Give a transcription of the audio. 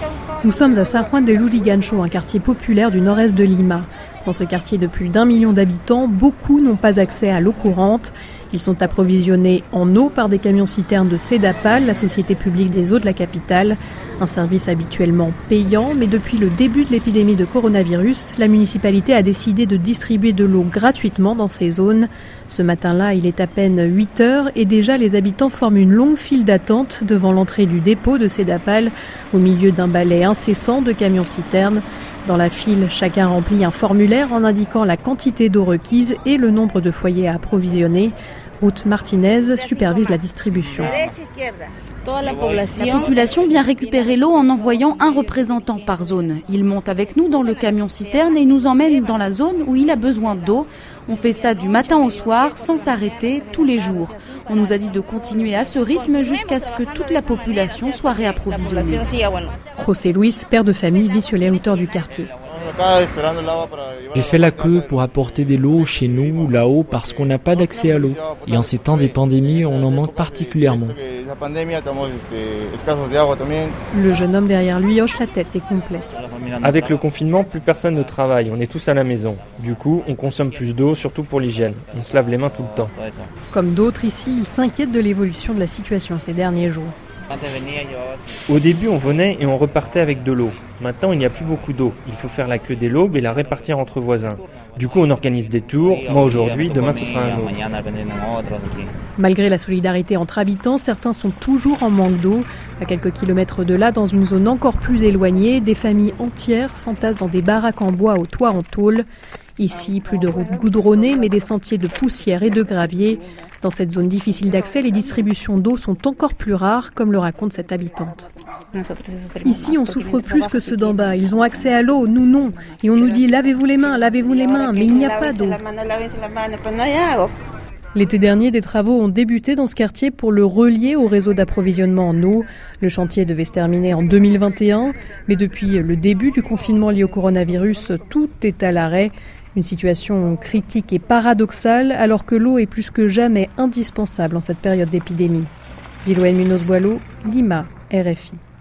Nous sommes à San Juan de Lurigancho, un quartier populaire du nord-est de Lima. Dans ce quartier de plus d'1 million d'habitants, beaucoup n'ont pas accès à l'eau courante. Ils sont approvisionnés en eau par des camions-citernes de Sedapal, la société publique des eaux de la capitale. Un service habituellement payant, mais depuis le début de l'épidémie de coronavirus, la municipalité a décidé de distribuer de l'eau gratuitement dans ces zones. Ce matin-là, il est à peine 8 heures et déjà les habitants forment une longue file d'attente devant l'entrée du dépôt de Sedapal, au milieu d'un balai incessant de camions-citernes. Dans la file, chacun remplit un formulaire en indiquant la quantité d'eau requise et le nombre de foyers à approvisionner. Ruth Martinez supervise la distribution. La population vient récupérer l'eau en envoyant un représentant par zone. Il monte avec nous dans le camion-citerne et nous emmène dans la zone où il a besoin d'eau. On fait ça du matin au soir, sans s'arrêter, tous les jours. On nous a dit de continuer à ce rythme jusqu'à ce que toute la population soit réapprovisionnée. José Luis, père de famille, vit sur les hauteurs du quartier. J'ai fait la queue pour apporter de l'eau chez nous, là-haut, parce qu'on n'a pas d'accès à l'eau. Et en ces temps des pandémies, on en manque particulièrement. Le jeune homme derrière lui hoche la tête et complète. Avec le confinement, plus personne ne travaille, on est tous à la maison. Du coup, on consomme plus d'eau, surtout pour l'hygiène. On se lave les mains tout le temps. Comme d'autres ici, il s'inquiète de l'évolution de la situation ces derniers jours. Au début, on venait et on repartait avec de l'eau. Maintenant, il n'y a plus beaucoup d'eau. Il faut faire la queue dès l'aube et la répartir entre voisins. Du coup, on organise des tours. Moi aujourd'hui, demain ce sera un autre. Malgré la solidarité entre habitants, certains sont toujours en manque d'eau. À quelques kilomètres de là, dans une zone encore plus éloignée, des familles entières s'entassent dans des baraques en bois au toit en tôle. Ici, plus de routes goudronnées, mais des sentiers de poussière et de gravier. Dans cette zone difficile d'accès, les distributions d'eau sont encore plus rares, comme le raconte cette habitante. Ici, on souffre plus que ceux d'en bas. Ils ont accès à l'eau, nous non. Et on nous dit « lavez-vous les mains, mais il n'y a pas d'eau ». L'été dernier, des travaux ont débuté dans ce quartier pour le relier au réseau d'approvisionnement en eau. Le chantier devait se terminer en 2021, mais depuis le début du confinement lié au coronavirus, tout est à l'arrêt. Une situation critique et paradoxale, alors que l'eau est plus que jamais indispensable en cette période d'épidémie. Viloen Munoz Boileau, Lima, RFI.